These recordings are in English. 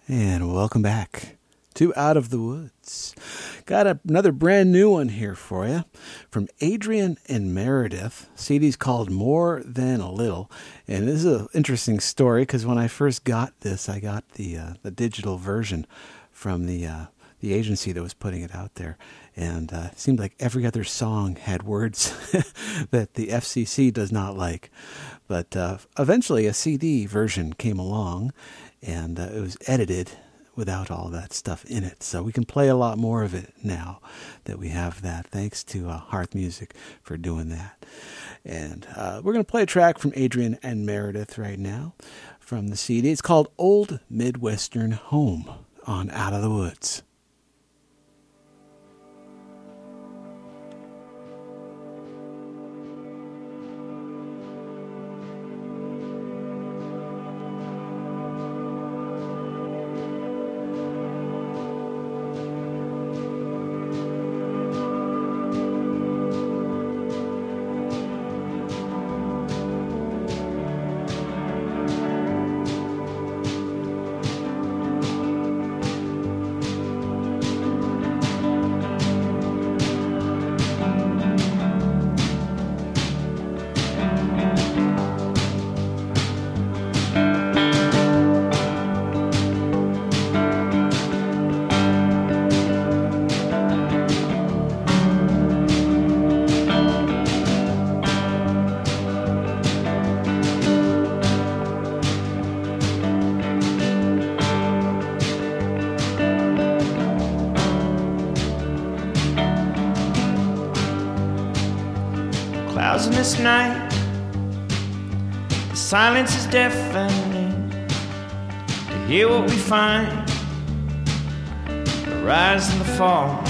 And welcome back to Out of the Woods. Got another brand new one here for you from Adrian and Meredith. CD's called More Than a Little. And this is an interesting story because when I first got this, I got the digital version from the agency that was putting it out there. And it seemed like every other song had words that the FCC does not like. But eventually a CD version came along, and it was edited without all that stuff in it. So we can play a lot more of it now that we have that. Thanks to Hearth Music for doing that. And we're going to play a track from Adrian and Meredith right now from the CD. It's called Old Midwestern Home on Out of the Woods. This night, the silence is deafening to hear what we find, the rise and the fall.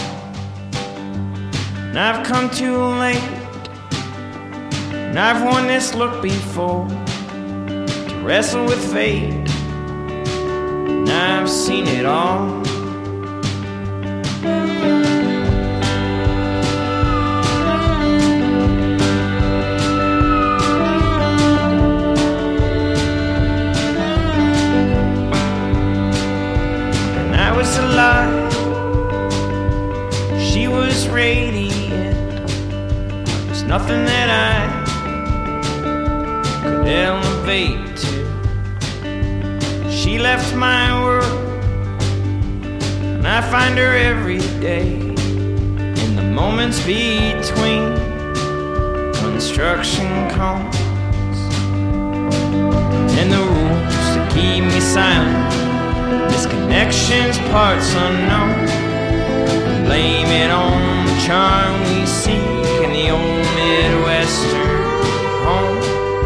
And I've come too late, and I've worn this look before to wrestle with fate, and I've seen it all. She was radiant. There's nothing that I could elevate to. She left my world, and I find her every day in the moments between construction cones and the rules that keep me silent. Disconnections, parts unknown. Blame it on the charm we seek in the old Midwestern home.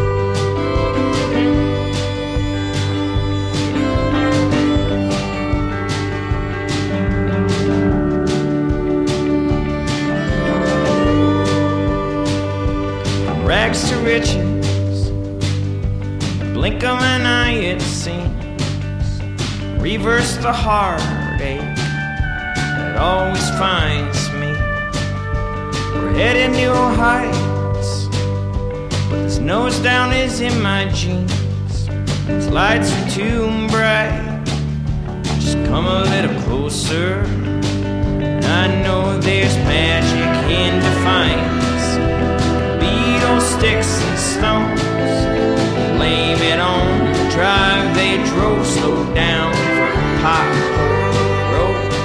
From rags to riches, the blink of an eye it seems. Reverse the heartache that always finds me. We're heading new heights, but this nose down is in my jeans. These lights are too bright, just come a little closer. And I know there's magic in defiance. Beat on sticks and stones, blame it on the drive they drove. Slow down pothole roads.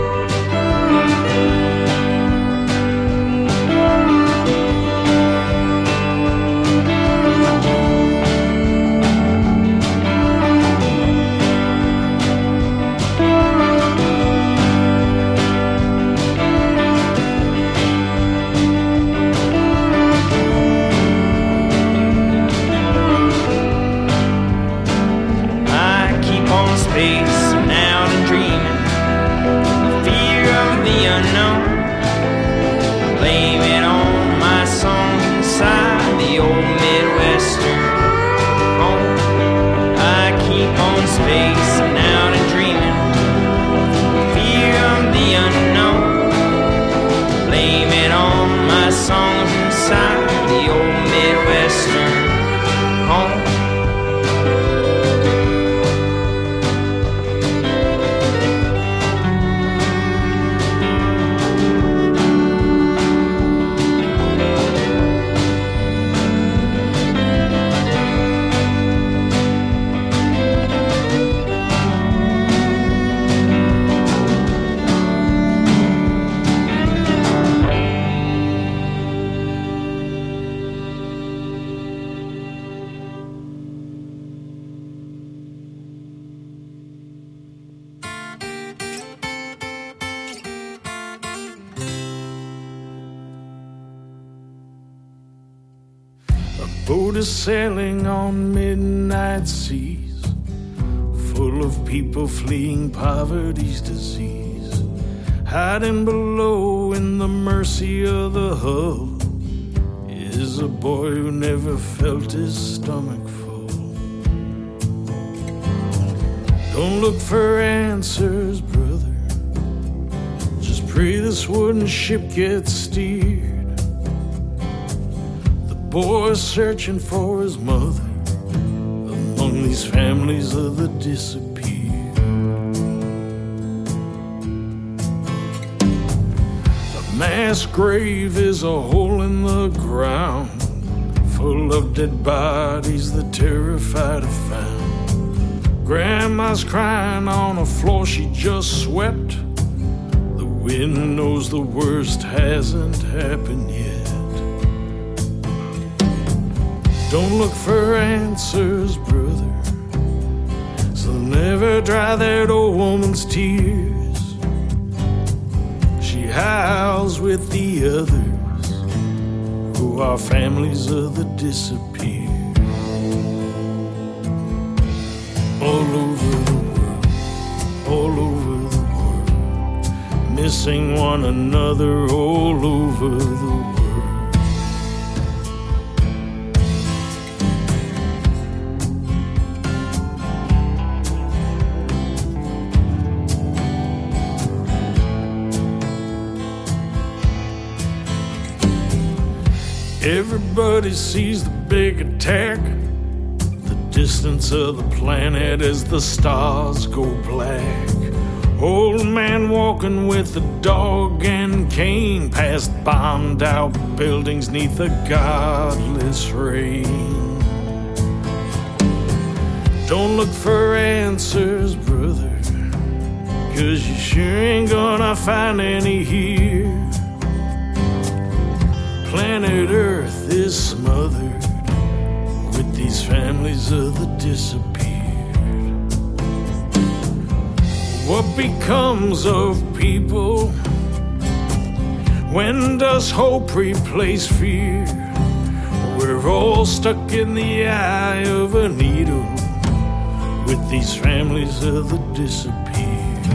I keep on spacing out and dreaming, the fear of the unknown. Blame it on my song inside the old Midwestern home. I keep on spacing out and dreaming, the fear of the unknown. Blame it on my songs inside the old Midwestern home. Boat is sailing on midnight seas, full of people fleeing poverty's disease. Hiding below in the mercy of the hull is a boy who never felt his stomach full. Don't look for answers, brother. Just pray this wooden ship gets steered. The boy's searching for his mother among these families of the disappeared. A mass grave is a hole in the ground, full of dead bodies the terrified have found. Grandma's crying on a floor she just swept. The wind knows the worst hasn't happened yet. Don't look for answers, brother, so never dry that old woman's tears. She howls with the others who are families of the disappeared. All over the world, all over the world, missing one another all over the world. Everybody sees the big attack, the distance of the planet as the stars go black. Old man walking with a dog and cane past bombed out buildings neath a godless rain. Don't look for answers, brother, 'cause you sure ain't gonna find any here. Planet Earth is smothered with these families of the disappeared. What becomes of people? When does hope replace fear? We're all stuck in the eye of a needle with these families of the disappeared.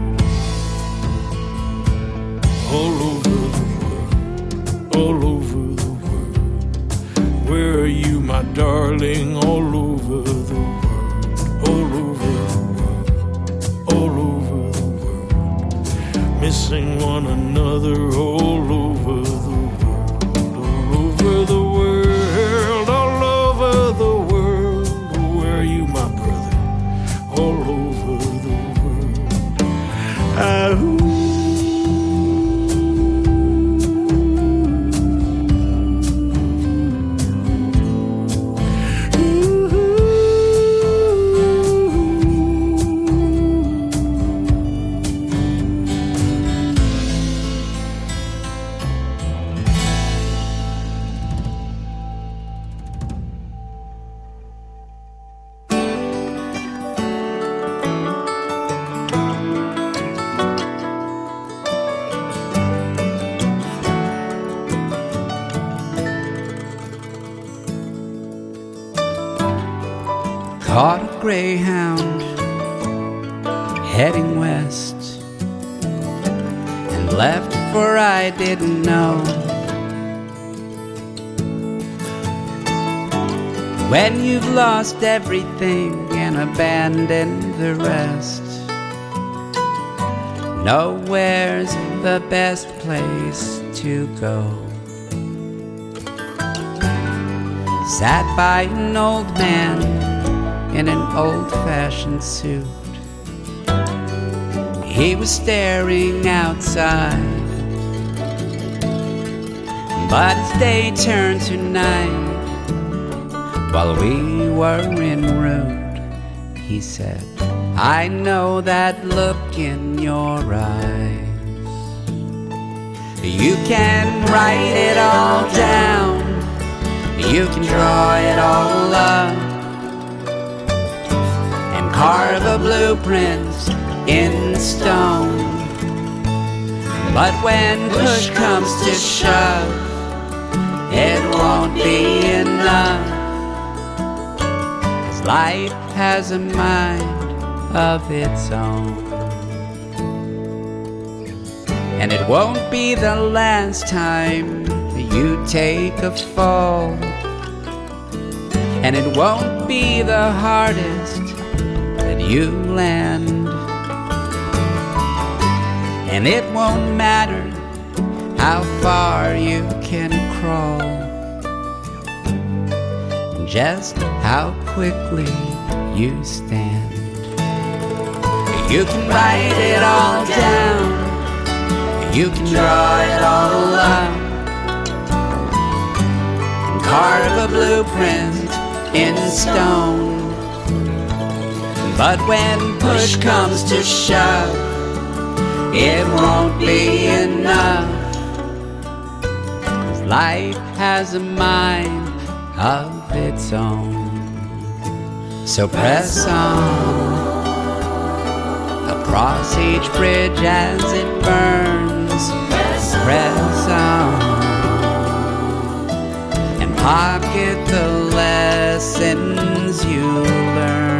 All over the all over the world. Where are you, my darling? All over the world, all over the world, all over the world. Missing one another all over the world, all over the world, all over the world. Where are you, my brother? All over the world. Caught a Greyhound heading west and left for I didn't know. When you've lost everything and abandoned the rest, nowhere's the best place to go. Sat by an old man in an old-fashioned suit. He was staring outside, but as day turned to night, while we were en route, he said, I know that look in your eyes. You can write it all down, you can draw it all up, carve a blueprint in stone. But when push comes to shove, it won't be enough. 'Cause life has a mind of its own. And it won't be the last time that you take a fall. And it won't be the hardest that you land. And it won't matter how far you can crawl, just how quickly you stand. You can write it all down, you can draw it all out, and carve a blueprint in stone. But when push comes to shove, it won't be enough. 'Cause life has a mind of its own. So press on across each bridge as it burns. Press on and pocket the lessons you learn.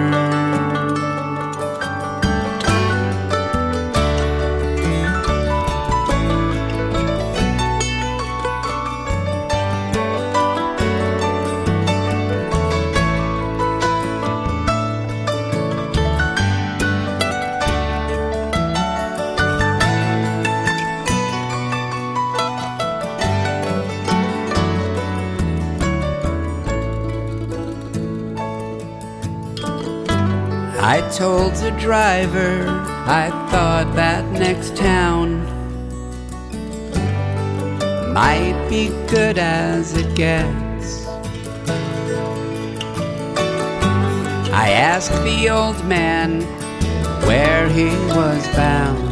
I told the driver I thought that next town might be good as it gets. I asked the old man where he was bound.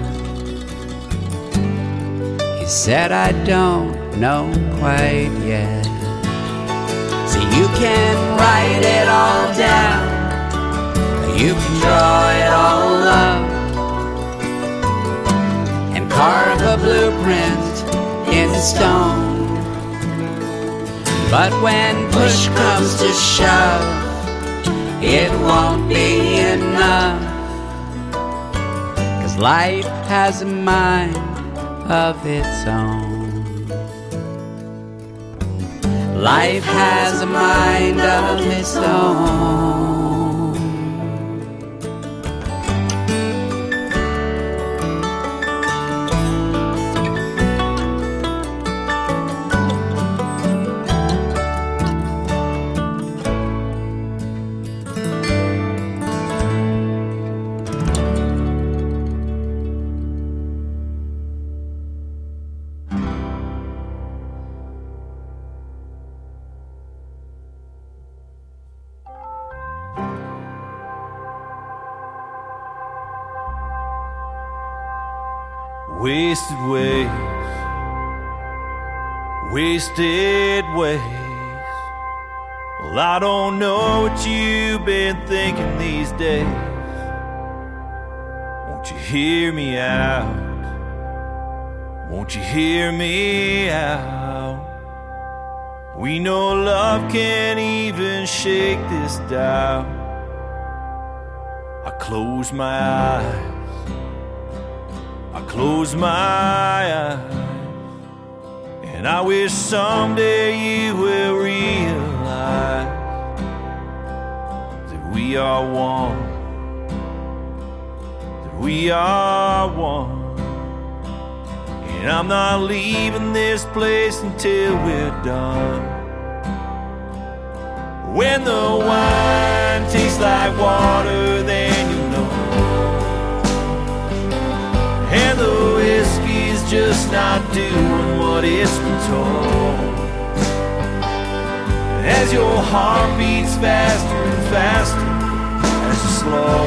He said, I don't know quite yet. So you can write it all down, you can draw it all up, and carve a blueprint in stone. But when push comes to shove, it won't be enough. 'Cause life has a mind of its own. Life has a mind of its own. Wasted ways, wasted ways. Well, I don't know what you've been thinking these days. Won't you hear me out? Won't you hear me out? We know love can't even shake this doubt. I close my eyes, I close my eyes, and I wish someday you will realize that we are one, that we are one. And I'm not leaving this place until we're done. When the wine tastes like water, then you know, and the whiskey's just not doing what it's been told. As your heart beats faster and faster, as you slow,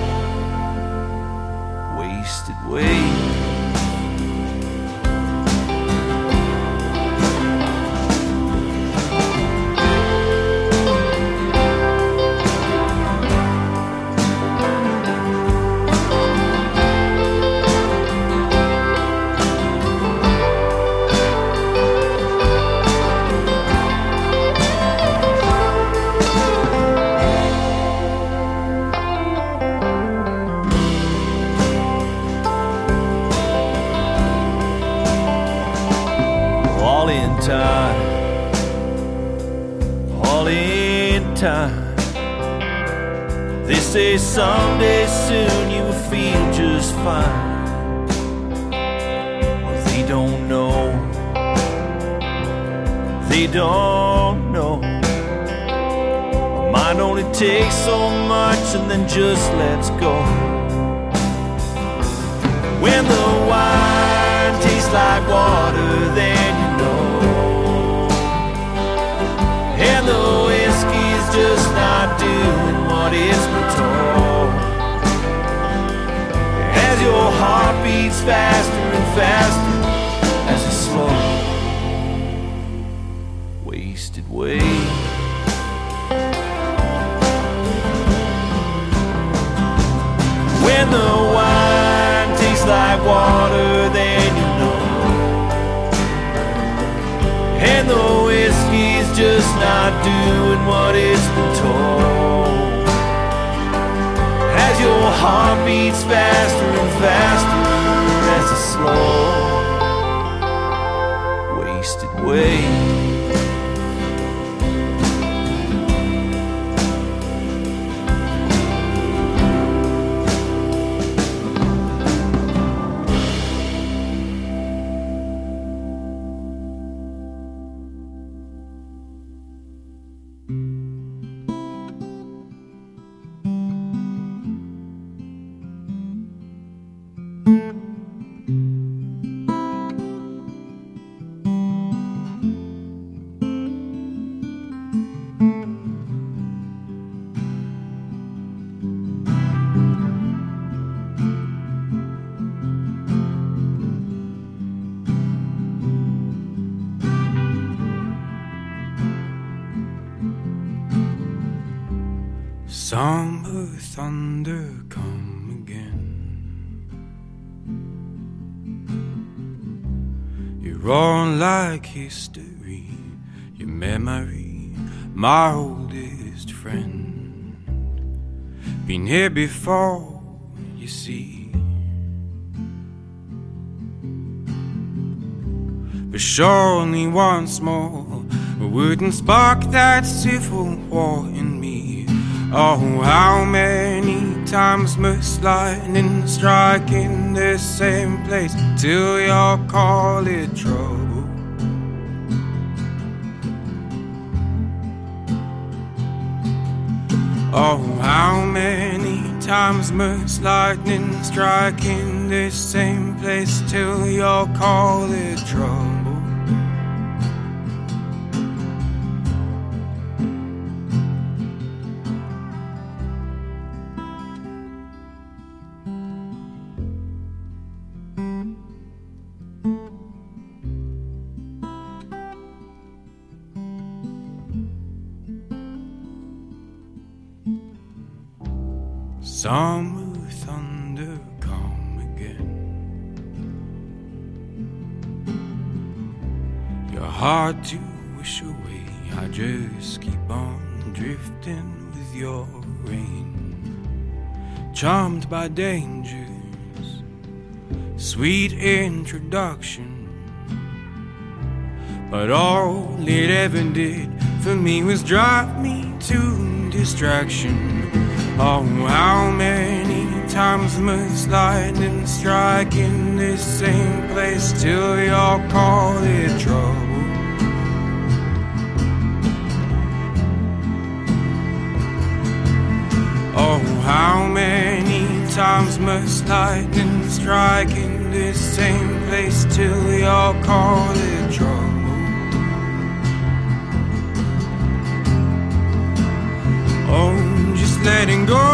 wasted ways. in time, all in time. They say someday soon you will feel just fine. Well, they don't know. They don't know. Mind only takes so much and then just lets go. When the wine tastes like water, then you know. And the whiskey's just not doing what it's been told. As your heart beats faster and faster, as it's slow, wasted weight. When the wine tastes like water, then you know. And the whiskey's just not doing what it's been told. As your heart beats faster and faster, as it's slow, wasted weight. Summer thunder come again. You roar like history, your memory, my oldest friend. Been here before, you see. But surely once more wouldn't spark that civil war in me. Oh, how many times must lightning strike in the same place till you call it trouble? Oh, how many times must lightning strike in the same place till you call it trouble? Summer thunder come again. You're hard to wish away. I just keep on drifting with your rain. Charmed by dangers, sweet introduction. But all it ever did for me was drive me to distraction. Oh, how many times must lightning strike in this same place till you'll call it trouble? Oh, how many times must lightning strike in this same place till you'll call it trouble? Oh, just letting go.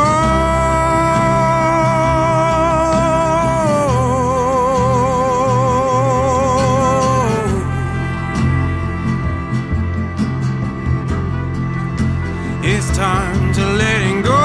It's time to letting go.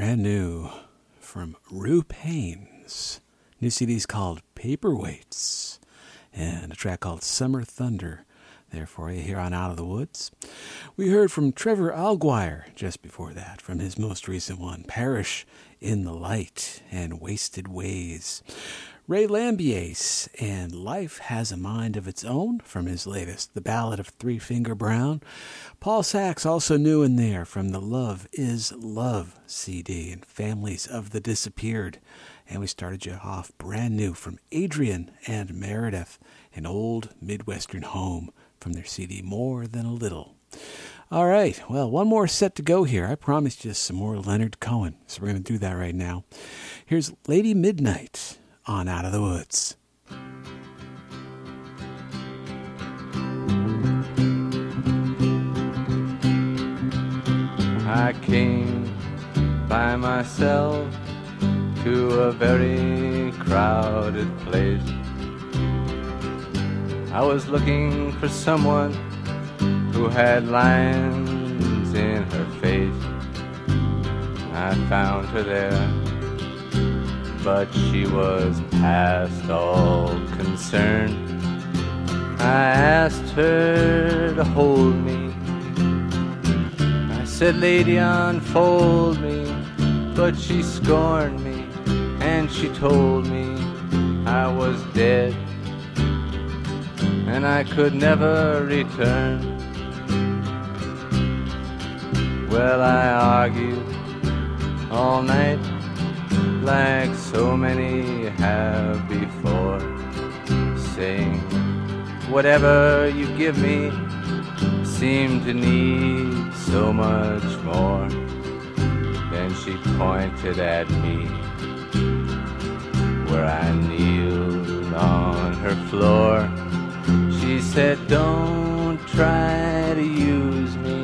brand new from Rue Payne's. New CD's called Paperweights, and a track called Summer Thunder there for you here on Out of the Woods. We heard from Trevor Alguire just before that, from his most recent one, Perish in the Light and Wasted Ways. Ray Lambiase and Life Has a Mind of Its Own from his latest, The Ballad of Three Finger Brown. Paul Sachs also new in there from the Love is Love CD and Families of the Disappeared. And we started you off brand new from Adrian and Meredith, An Old Midwestern Home from their CD More Than a Little. All right, well, one more set to go here. I promised you some more Leonard Cohen, so we're going to do that right now. Here's Lady Midnight on Out of the Woods. I came by myself to a very crowded place. I was looking for someone who had lines in her face. I found her there, but she was past all concern. I asked her to hold me. I said, "Lady, unfold me," but she scorned me, and she told me I was dead, and I could never return. Well, I argued all night like so many have before, saying, whatever you give me seem to need so much more. Then she pointed at me where I kneeled on her floor. She said, "Don't try to use me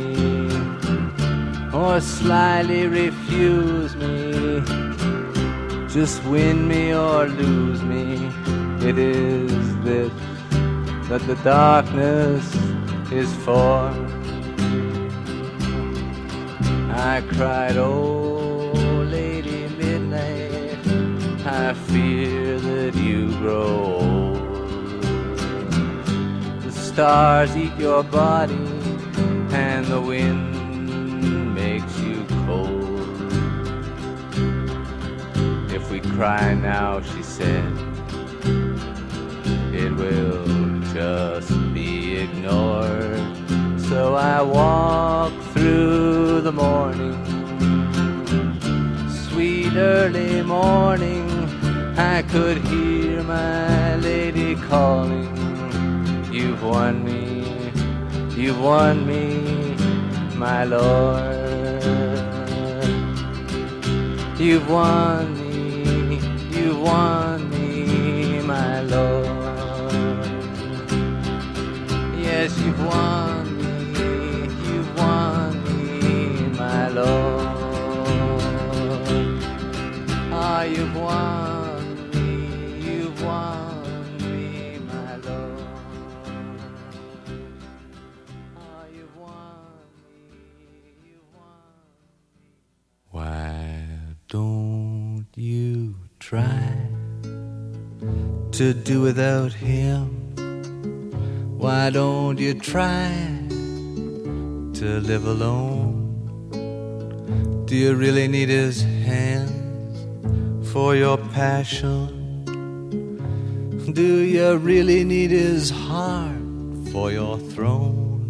or slyly refuse me. Just win me or lose me. It is this that the darkness is for." I cried, "Oh, Lady Midnight, I fear that you grow old. The stars eat your body and the wind makes you cold. If we cry now," she said, "it will just be ignored." So I walked through the morning, sweet early morning. I could hear my lady calling, "You've won me, you've won me, my lord. You've won me, you've won me, my lord. Yes, you've won me, you've won me, my lord. Ah, you've won me, you've won me, my lord. Ah, you've won me, you've won me." Why don't you try to do without him? Why don't you try to live alone? Do you really need his hands for your passion? Do you really need his heart for your throne?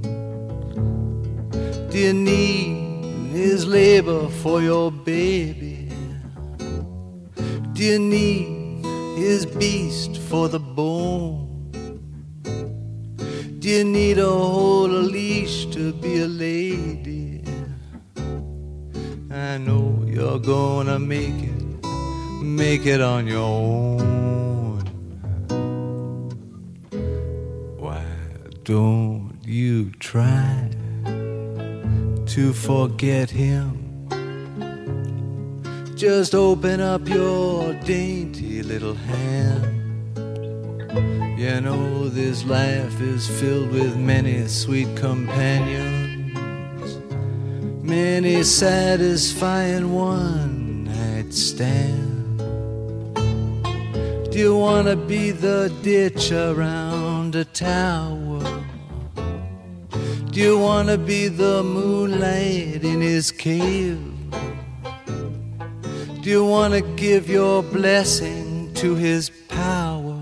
Do you need his labor for your baby? Do you need his beast for the bone? Do you need a hold a leash to be a lady? I know you're gonna make it on your own. Why don't you try to forget him? Just open up your dainty little hand. You know this life is filled with many sweet companions, many satisfying ones stand? Do you want to be the ditch around a tower? Do you want to be the moonlight in his cave? Do you want to give your blessing to his power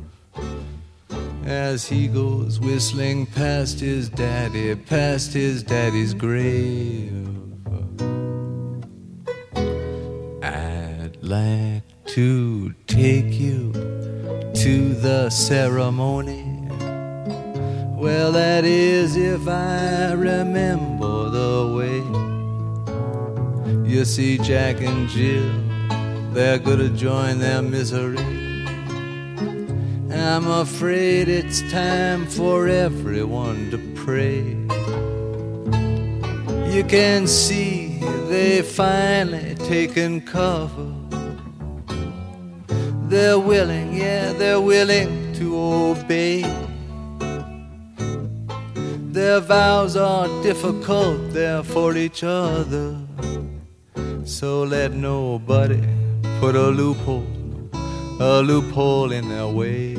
as he goes whistling past his daddy's grave? I'd like to take you to the ceremony. Well, that is if I remember the way. You see, Jack and Jill, they're gonna join their misery. I'm afraid it's time for everyone to pray. You can see they've finally taken cover. They're willing, yeah, they're willing to obey. Their vows are difficult, they're for each other. So let nobody put a loophole in their way.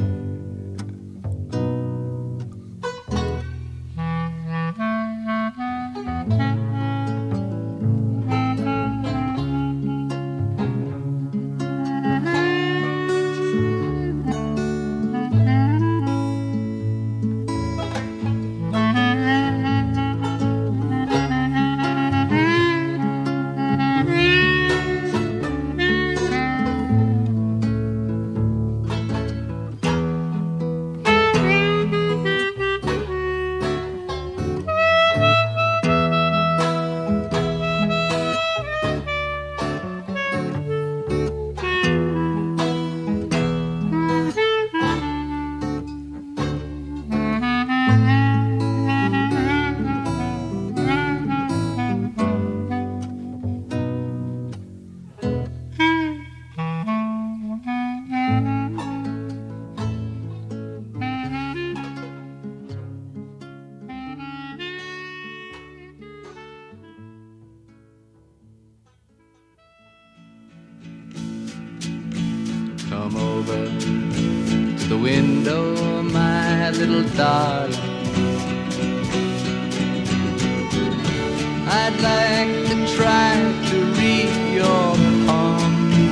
Come over to the window, my little darling. I'd like to try to read your palm.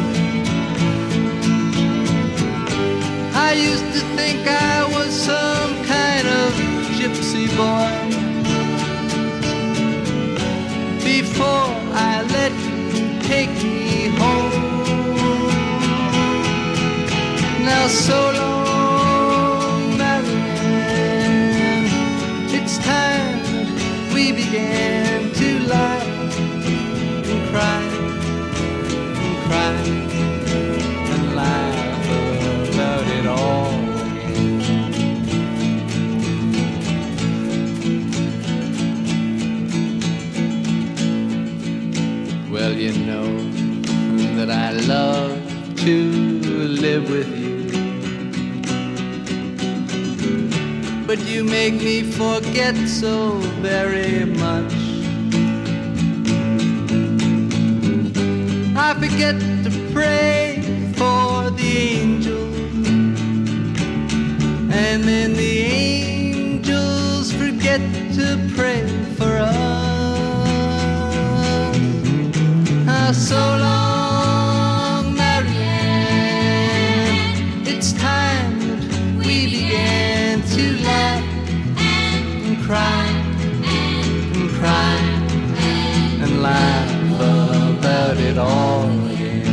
I used to think I was some kind of gypsy boy before I let you take me home. Now so long, Marianne, it's time that we began to lie and cry and cry and laugh about it all again. Well, you know that I love to live with you, but you make me forget so very much. I forget to pray for the angels, and then the angels forget to pray for us. So long, Marianne, it's time that we began to laugh and cry and cry and laugh about it all again.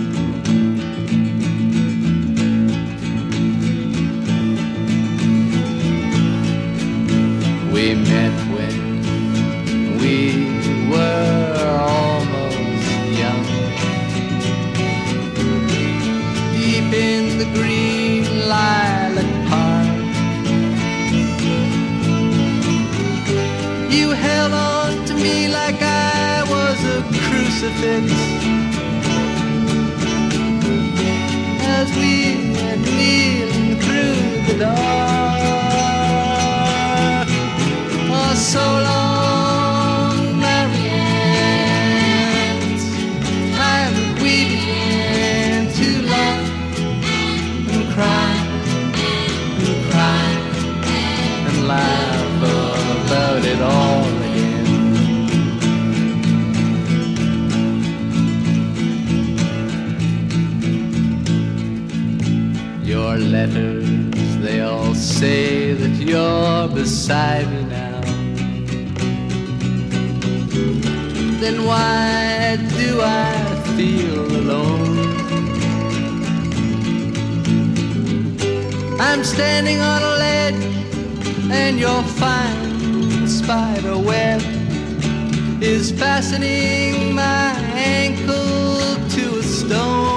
We met when we were almost young, deep in the green lilac park. You held on to me like I was a crucifix as we went kneeling through the dark. Oh, so long, Marianne, it's time that we more letters. They all say that you're beside me now. Then why do I feel alone? I'm standing on a ledge and your fine spider web is fastening my ankle to a stone.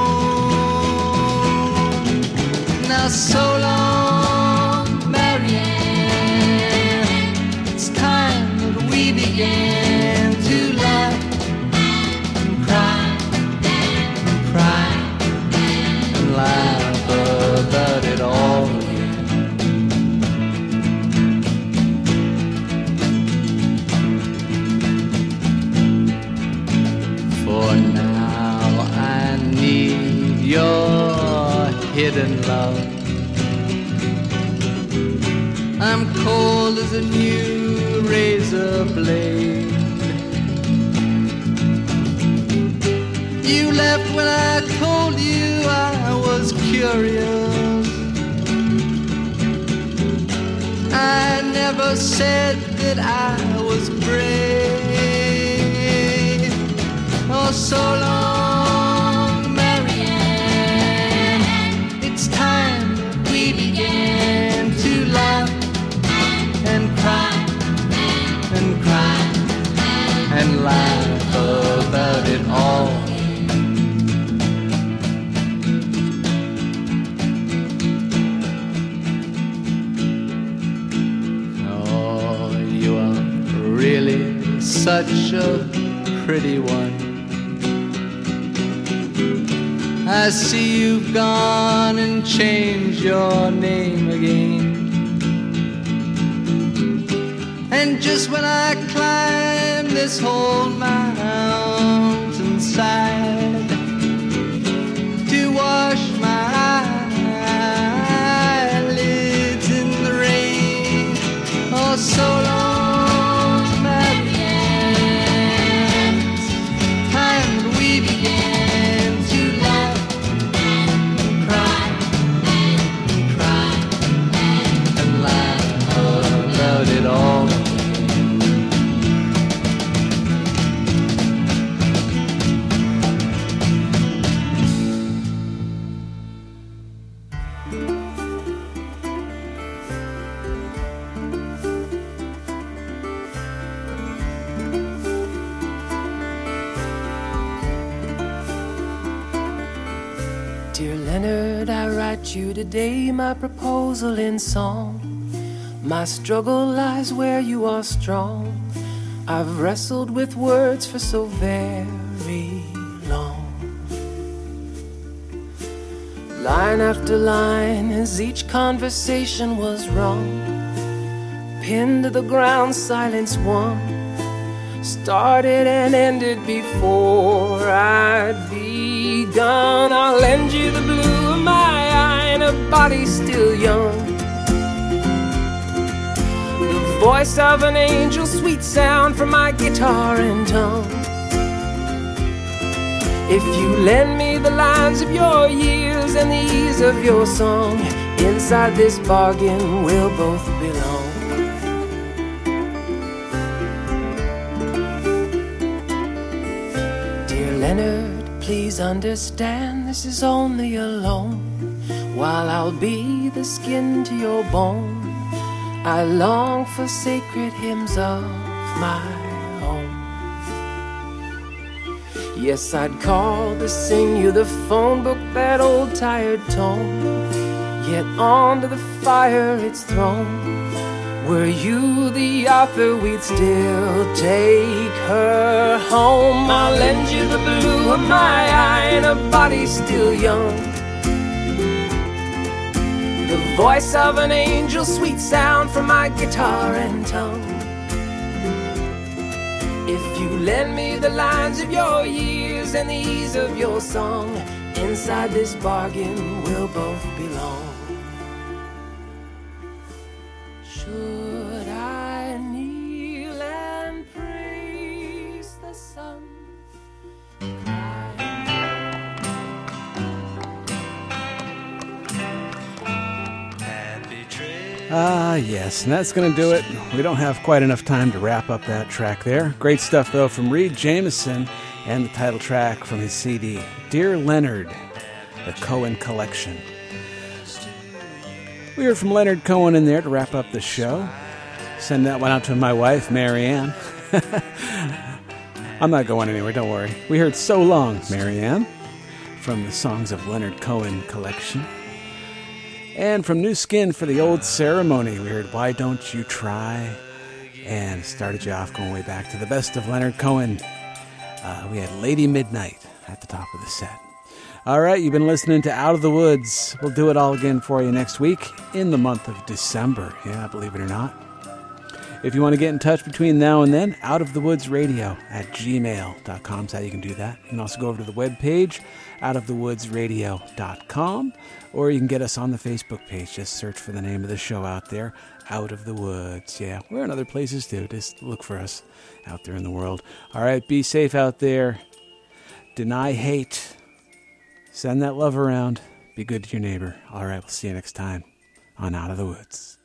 Now so long, Marianne, it's time that we began to laugh and cry and cry and laugh about it all again. For now I need your hidden love. I'm cold as a new razor blade. You left when I told you I was curious. I never said that I was brave. Oh, so long, Marianne, it's time that we began to laugh and cry and cry and laugh about it all. Oh, you are really such a pretty one. I see you've gone and changed your name again. And just when I climb this whole mountainside to wash my eyelids in the rain, oh, so long, Marianne, it's time that we began to laugh and cry and cry and laugh about it all. Dear Leonard, I write you today my proposal in song. My struggle lies where you are strong. I've wrestled with words for so very long. Line after line, as each conversation was wrong, pinned to the ground, silence won. Started and ended before I'd begun. I'll lend you the blue of my eye and a body still young. The voice of an angel, sweet sound from my guitar and tongue. If you lend me the lines of your years and the ease of your song, inside this bargain we'll both belong. Leonard, please understand this is only a loan. While I'll be the skin to your bone, I long for sacred hymns of my own. Yes, I'd call to sing you the phone book, that old tired tone. Yet onto the fire it's thrown. Were you the author, we'd still take her home. I'll lend you the blue of my eye and a body still young. The voice of an angel, sweet sound from my guitar and tongue. If you lend me the lines of your years and the ease of your song, inside this bargain we'll both belong. Should I kneel and praise the sun? Yes, and that's going to do it. We don't have quite enough time to wrap up that track there. Great stuff, though, from Reed Jameson and the title track from his CD, Dear Leonard, the Cohen Collection. We heard from Leonard Cohen in there to wrap up the show. Send that one out to my wife, Marianne. I'm not going anywhere, don't worry. We heard So Long, Marianne, from the Songs of Leonard Cohen Collection. And from New Skin for the Old Ceremony, we heard Why Don't You Try? And started you off going way back to the best of Leonard Cohen. We had Lady Midnight at the top of the set. All right, you've been listening to Out of the Woods. We'll do it all again for you next week in the month of December. Yeah, believe it or not. If you want to get in touch between now and then, outofthewoodsradio@gmail.com is how you can do that. You can also go over to the webpage, outofthewoodsradio.com, or you can get us on the Facebook page. Just search for the name of the show out there, Out of the Woods. Yeah, we're in other places too. Just look for us out there in the world. All right, be safe out there. Deny hate. Send that love around. Be good to your neighbor. All right, we'll see you next time on Out of the Woods.